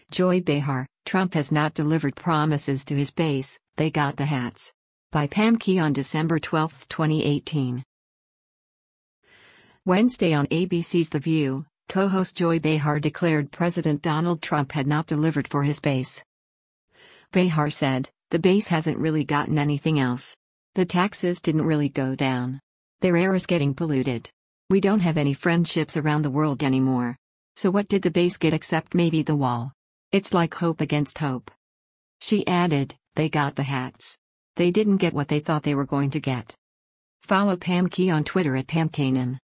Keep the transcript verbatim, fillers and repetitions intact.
Joy Behar, Trump has not delivered promises to his base, they got the hats. By Pam Key on December twelfth, twenty eighteen. Wednesday on A B C's The View, co-host Joy Behar declared President Donald Trump had not delivered for his base. Behar said, "The base hasn't really gotten anything else. The taxes didn't really go down. Their air is getting polluted. We don't have any friendships around the world anymore. So what did the base get except maybe the wall? It's like hope against hope." She added, "They got the hats. They didn't get what they thought they were going to get." Follow Pam Key on Twitter at Pam Kanan.